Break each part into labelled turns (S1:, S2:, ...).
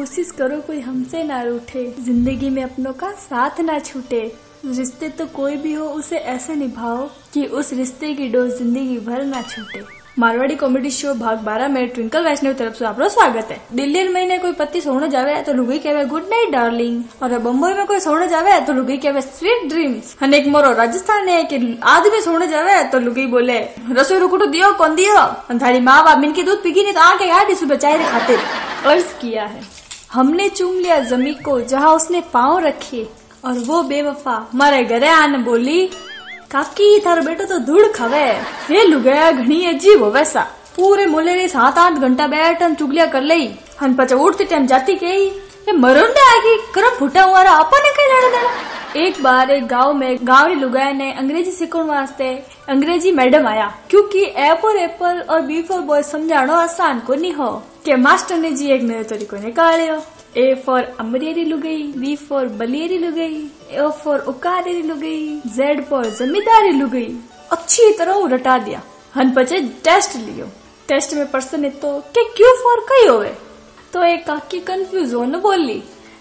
S1: कोशिश करो कोई हमसे ना रूठे, जिंदगी में अपनों का साथ ना छूटे। रिश्ते तो कोई भी हो उसे ऐसे निभाओ कि उस रिश्ते की डोर जिंदगी भर ना छूटे। मारवाड़ी कॉमेडी शो भाग 12 में ट्विंकल वैष्णव तरफ से आपको स्वागत है। दिल्ली में ने कोई पति सोने जावे तो लुगाई कहवे गुड नाइट डार्लिंग, और बम्बई में कोई सोने जावे तो लुगाई कहवे स्वीट ड्रीम्स। और एक मोरो राजस्थान है कि आदमी सोने जावे तो लुगाई बोले रसोई रुकुटो दियो कौन दियो, थारी माँ बाप मिनकी दूध पीगी नहीं तो आके गाड़ी सुबह चाय रे खातिर। अर्ज किया है हमने चूम लिया जमी को जहाँ उसने पाँव रखे, और वो बेवफा मारे घरे आने बोली काकी थारो बेटो तो धूड़ खावे। ये लुगाया घणी अजीब हो वैसा, पूरे मोले रे 7-8 घंटा बैठन चुगलिया कर लई, हन पचा उठते टाइम जाती कही ये मरुंडे आगी करम फुटा हुआ रहा अपने कहीं लड़ देना। एक बार एक गांव में गांवरी लुगाया ने अंग्रेजी सीखने वास्ते अंग्रेजी मैडम आया, क्योंकि ए फॉर एप्पल और बी फॉर बॉय समझानो आसान को नहीं हो के मास्टर ने जी एक नयो तरीको निकालियो। ए फॉर अमरेरी लुगाई, बी फॉर बलियरी लुगाई, ओ फॉर उकारेरी लुगाई, जेड फॉर जमींदारी लुगाई। अच्छी तरह रटा दिया, हन पचे टेस्ट लियो। टेस्ट में पर्सन तो के क्यू फॉर कई होवे, तो एक काकी कंफ्यूज हो न बोली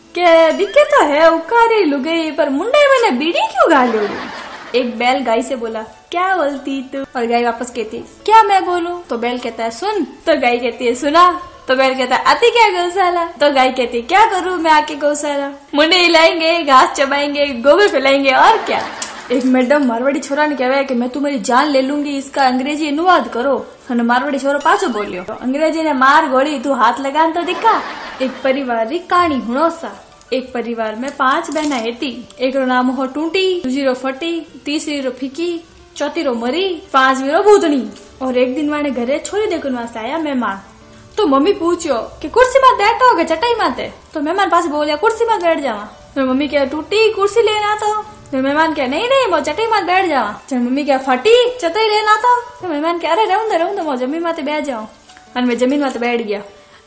S1: के दिखे तो है उकारेरी लुगाई पर मुंडे मैंने बीड़ी क्यों गाली। एक बैल गाय से बोला क्या बोलती तू, और गाय वापस कहती क्या मैं बोलूं, तो बैल कहता है सुन, तो गाय कहती है सुना, तो बैल कहता है आती क्या गौशाला, तो गाय कहती क्या करूं मैं आके गौशाला, मुंडे हिलाएंगे, घास चबाएंगे, गोबर फैलाएंगे और क्या। एक मैडम मारवाड़ी छोरा ने कहवा कि मैं तुम्हारी जान ले लूंगी, इसका अंग्रेजी अनुवाद करो। और मारवाड़ी छोरा पाछो बोलियो तो अंग्रेजी ने मार गोली तू हाथ लगान तो दिखा। एक परिवार री कहानी हुणो सा। एक परिवार में 5 बहना हेती, एक रो नाम हो टूटी, दूसरी रो फटी, तीसरी रो फीकी, चौथी रो मरी, 5वीं रो भूतनी। और एक दिन वाने घरे छोरी देखने वास्ते आया मेहमान, तो मम्मी पूछो कि कुर्सी में बैठो के चटाई माते, तो मेहमान पास बोलिया कुर्सी में बैठ जावा। तो मम्मी क्या टूटी कुर्सी लेना तो मेहमान क्या नहीं मैं चटाई मात बैठ जावा। तो मम्मी क्या फटी चटाई लेना तो मेहमान क्या अरे रहूं दो मैं जमीन माते बैठ जाऊं, और मैं जमीन माते बैठ गया।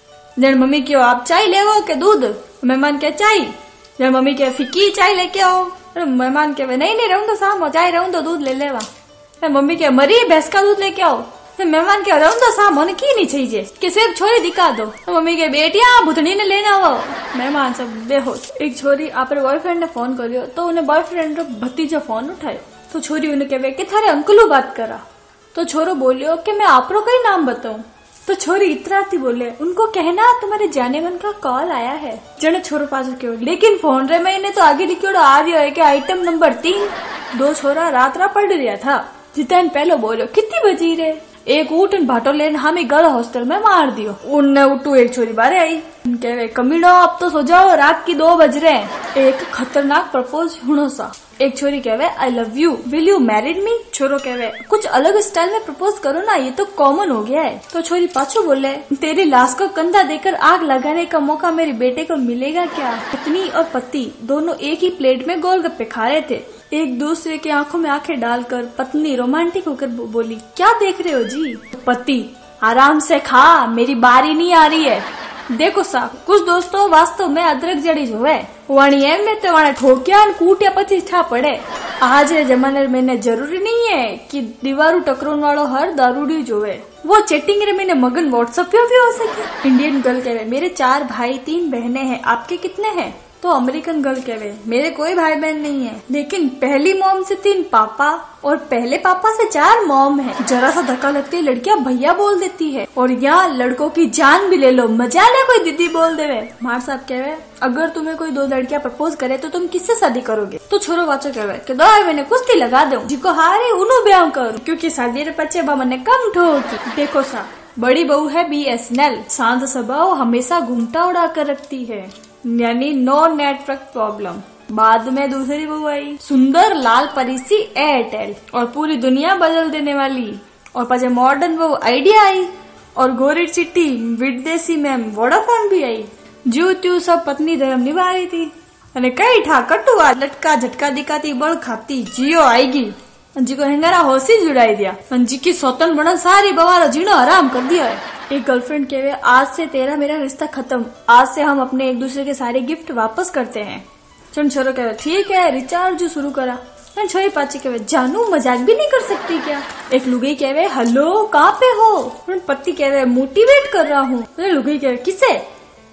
S1: जन मम्मी क्यों आप चाय लेवो के दूध, मेहमान क्या चाय, जन मम्मी क्या फीकी चाय लेके आओ, मेहमान क्या नहीं रहूं दो साम चाय रहूं दो दूध ले लेवा। मम्मी क्या मरी भैंस का दूध लेके आओ, मेहमान क्या रहूं दो साम होने की नहीं चाहिए कि सिर्फ छोरी दिखा दो। मम्मी के बेटिया भुतनी ने लेना वो, मेहमान सब बेहोश। एक छोरी आप बॉयफ्रेंड ने फोन करियो तो उन्हें बॉयफ्रेंड रो भतीजो फोन उठायो, तो छोरी उन्हें कहवे कि थारे अंकलू बात करा, तो छोरो बोलियो कि मैं आपरो कई नाम बताऊं, तो छोरी इतराती बोले उनको कहना तुम्हारे जाने मन का कॉल आया है। जने छोरो पास क्यों लेकिन फोन रे मैंने तो आगे लिखियो आ रही है कि आइटम नंबर 3। 2 छोरा रात पढ़ रहा था, जितन पहलो बोलो कितनी बजी रे, एक ऊटन भाटो लेन हमें गर्ल हॉस्टल में मार दियो। उनने उठू एक छोरी बारे आई, कहे कमीनो अब तो सो जाओ रात की 2 बज रहे हैं। एक खतरनाक प्रपोज हुणो सा। एक छोरी कहवे I love you, will you married me, छोरो कहवे कुछ अलग स्टाइल में प्रपोज करो ना, ये तो कॉमन हो गया है। तो छोरी पाछो बोले तेरी लाश को कंधा देकर आग लगाने का मौका मेरे बेटे को मिलेगा क्या। पत्नी और पति दोनों एक ही प्लेट में गोलगप्पे खा रहे थे, एक दूसरे की आंखों में आंखें डालकर पत्नी रोमांटिक होकर बोली क्या देख रहे हो जी। पति आराम से खा मेरी बारी नहीं आ रही है। देखो साहब कुछ दोस्तों वास्तव में अदरक जड़ी जो है वाणी एम में तो वाणे ठोकिया कूटिया पची ठा पड़े। आज के जमाने में जरूरी नहीं है कि दीवारू टकरोन वालों हर दारूडी जो है वो चैटिंग रे मैंने मगन व्हाट्सएप पे भी हो सके। इंडियन गर्ल कहे मेरे 4 भाई 3 बहनें हैं, आपके कितने हैं, तो अमेरिकन गर्ल कहे मेरे कोई भाई बहन नहीं है, लेकिन पहली मॉम से 3 पापा और पहले पापा से 4 मॉम है। जरा सा धक्का लगती है लड़कियां भैया बोल देती है, और यहाँ लड़कों की जान भी ले लो मजा ले कोई दीदी बोल देवे। मार साहब कहे अगर तुम्हें कोई 2 लड़कियां प्रपोज करे तो तुम किससे शादी करोगे, तो छोरो बाचो कहे कि 2 मैंने कुश्ती लगा दो जिको हारे उन्हों ब्याह करो, क्योंकि शादी रे पचे मैंने कम ठोकी। देखो सा बड़ी बहू है BSNL, शांत स्वभाव हमेशा घूमता उड़ा कर रखती है, यानी नो नेटवर्क प्रॉब्लम। बाद में दूसरी बहू आई सुंदर लाल परी सी एयरटेल, और पूरी दुनिया बदल देने वाली। और पचे मॉडर्न बहू आइडिया आई, और गोरी चिट्टी विदेशी मैम वोडाफोन भी आई। जू त्यू सब पत्नी धर्म निभा रही थी, अने कई ठा कटुआ लटका झटका दिखाती बल खाती जियो आएगी, जी को हिंगारा होशी जुड़ाई दिया, जी की स्वतंत्र बना सारी बवारो जीनो आराम कर दिया है। एक गर्लफ्रेंड कहवे आज से तेरा मेरा रिश्ता खत्म, आज से हम अपने एक दूसरे के सारे गिफ्ट वापस करते हैं। चल छोरो कहवे ठीक है रिचार्ज शुरू करा। छोरी पाची कहवे जानू मजाक भी नहीं कर सकती क्या। एक लुगाई कहवे हेलो कहाँ पे हो, पति कहवे मोटिवेट कर रहा हूँ। लुगाई कहवे किसे,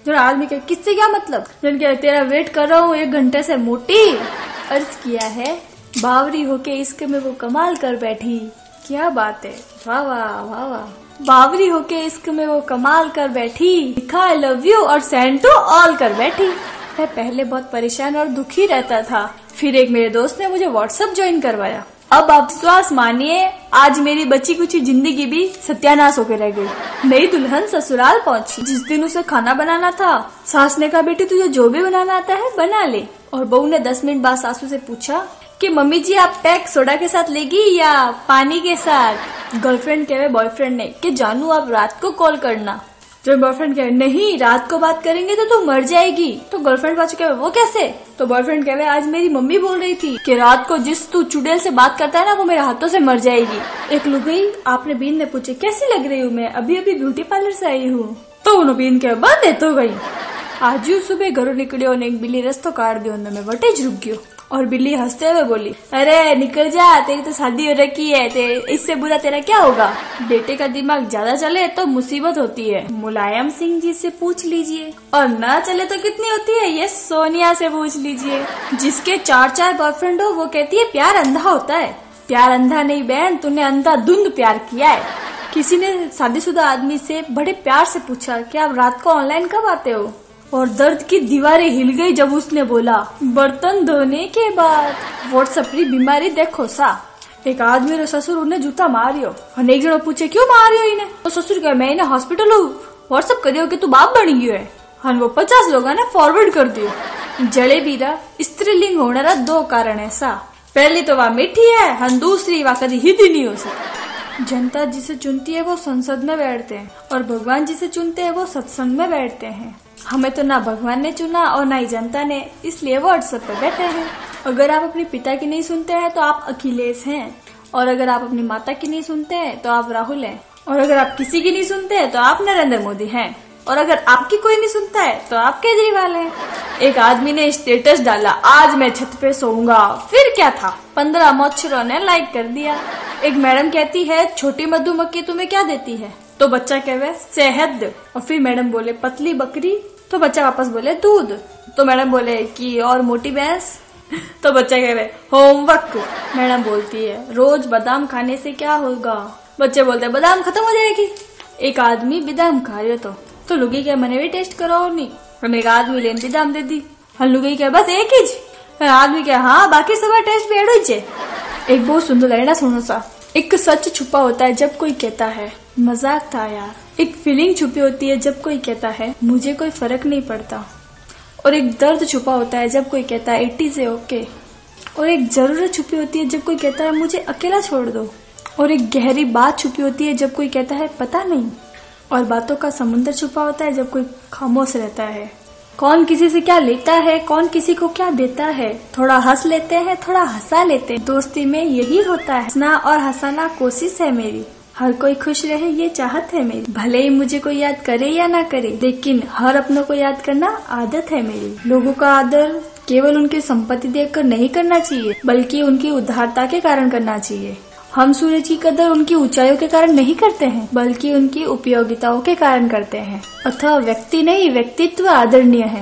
S1: जो आदमी कहे किससे क्या मतलब, जन कहे तेरा वेट कर रहा हूँ 1 घंटे से मोटी। अर्ज किया है बावरी होके इश्क में वो कमाल कर बैठी। क्या बात है, वाह वाह वाह वाह। बावरी होके इश्क में वो कमाल कर बैठी, लिखा आई लव यू और सेंड टू ऑल कर बैठी। मैं पहले बहुत परेशान और दुखी रहता था, फिर एक मेरे दोस्त ने मुझे व्हाट्सएप ज्वाइन करवाया। अब आप विश्वास मानिए आज मेरी बची कुछ जिंदगी भी सत्यानाश होकर रह गई। नई दुल्हन ससुराल पहुंची, जिस दिन उसे खाना बनाना था सास ने कहा बेटी तुझे जो भी बनाना आता है बना ले। और बहू ने 10 मिनट बाद सासू से पूछा कि मम्मी जी आप पैक सोडा के साथ लेगी या पानी के साथ। गर्लफ्रेंड कहे बॉयफ्रेंड ने कि जानू आप रात को कॉल करना। जो बॉयफ्रेंड कहे नहीं रात को बात करेंगे तो तू मर जाएगी। तो गर्लफ्रेंड पाछू कहे वो कैसे। तो बॉयफ्रेंड कहे आज मेरी मम्मी बोल रही थी कि रात को जिस तू चुड़ैल से बात करता है ना वो मेरे हाथों से मर जाएगी। एक लुगाई आपने बीन ने पूछे कैसी लग रही हूँ मैं, अभी अभी ब्यूटी पार्लर से आई हूँ। तो उन्होंने बीन कहे बंद है तो गई। आज सुबह घरों निकलियो ने एक बिल्ली रस्तो काट दियो, मैं वटेज रुक गयो। और बिल्ली हंसते हुए बोली अरे निकल जा तेरी तो शादी हो रखी है, इससे बुरा तेरा क्या होगा। बेटे का दिमाग ज्यादा चले तो मुसीबत होती है, मुलायम सिंह जी से पूछ लीजिए। और ना चले तो कितनी होती है, ये सोनिया से पूछ लीजिए। जिसके 4 बॉयफ्रेंड हो वो कहती है प्यार अंधा होता है। प्यार अंधा नहीं बहन, तूने अंधाधुंध प्यार किया है। किसी ने शादीशुदा आदमी से बड़े प्यार से पूछा कि आप रात को ऑनलाइन कब आते हो, और दर्द की दीवारें हिल गई जब उसने बोला बर्तन धोने के बाद। व्हाट्सएप बीमारी देखो सा। एक आदमी रो ससुर उन्हें जूता मारियो और एक जनो पूछे क्यों मारियो इन्हें। तो ससुर कहे मैं इन्हें हॉस्पिटल व्हाट्सएप करियो कि तू बाप बन गयो है। हाँ वो 50 लोगों ने फॉरवर्ड कर दियो। जड़े बीरा स्त्रीलिंग होने 2 कारण है सा। पहली तो वह मीठी है, हाँ दूसरी वह कभी हित ही नहीं हो सकती। जनता जिसे चुनती है वो संसद में बैठते हैं और भगवान जिसे चुनते हैं वो सत्संग में बैठते हैं। हमें तो ना भगवान ने चुना और ना ही जनता ने, इसलिए वो व्हाट्सएप पर बैठे हैं। अगर आप अपने पिता की नहीं सुनते हैं तो आप अखिलेश हैं, और अगर आप अपनी माता की नहीं सुनते हैं तो आप राहुल हैं, और अगर आप किसी की नहीं सुनते हैं तो आप नरेंद्र मोदी हैं, और अगर आपकी कोई नहीं सुनता है तो आप केजरीवाल हैं। एक आदमी ने स्टेटस डाला आज मैं छत पे सोऊंगा, फिर क्या था 15 मच्छरों ने लाइक कर दिया। एक मैडम कहती है छोटी मधुमक्खी तुम्हें क्या देती है, तो बच्चा कहे शहद। और फिर मैडम बोले पतली बकरी, तो बच्चा वापस बोले दूध। तो मैडम बोले कि और मोटी भैंस, तो बच्चा कहे होमवर्क। मैडम बोलती है रोज बादाम खाने से क्या होगा, बच्चे बोलते हैं बादाम खत्म हो जाएगी। एक आदमी बादाम खा रहे तो लुगी क्या मैंने भी टेस्ट कराओ नहीं, हम एक आदमी लेन बादाम दे दी। हाँ लुगी क्या बस एक ही, आदमी क्या हाँ बाकी सब टेस्ट भी एडो ही। एक बहुत सुंदर लहरा सुनो सा। एक सच छुपा होता है जब कोई कहता है मजाक था यार। एक फीलिंग छुपी होती है जब कोई कहता है मुझे कोई फर्क नहीं पड़ता। और एक दर्द छुपा होता है जब कोई कहता है 80 से ओके। और एक जरूरत छुपी होती है जब कोई कहता है मुझे अकेला छोड़ दो। और एक गहरी बात छुपी होती है जब कोई कहता है पता नहीं। और बातों का समुद्र छुपा होता है जब कोई खामोश रहता है। कौन किसी से क्या लेता है, कौन किसी को क्या देता है, थोड़ा हंस लेते हैं थोड़ा हंसा लेते हैं। दोस्ती में यही होता है, हंसना और हंसाना कोशिश है मेरी। हर कोई खुश रहे ये चाहत है मेरी। भले ही मुझे कोई याद करे या ना करे, लेकिन हर अपनों को याद करना आदत है मेरी। लोगों का आदर केवल उनकी संपत्ति देखकर नहीं करना चाहिए, बल्कि उनकी उदारता के कारण करना चाहिए। हम सूरज की कदर उनकी ऊंचाइयों के कारण नहीं करते हैं, बल्कि उनकी उपयोगिताओं के कारण करते हैं। अतः व्यक्ति नहीं व्यक्तित्व आदरणीय है।